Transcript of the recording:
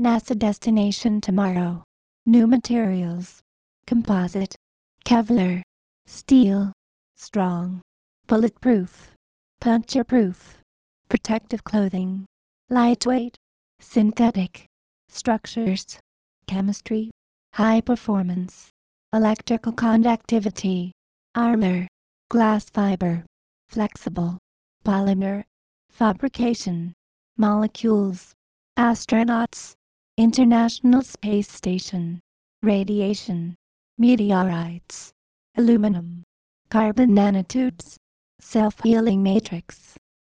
NASA destination tomorrow. New materials. Composite. Kevlar. Steel. Strong. Bulletproof. Puncture-proof. Protective clothing. Lightweight. Synthetic. Structures. Chemistry. High performance. Electrical conductivity. Armor. Glass fiber. Flexible. Polymer. Fabrication. Molecules. Astronauts. International Space Station. Radiation. Meteorites. Aluminum. Carbon nanotubes. Self-healing matrix.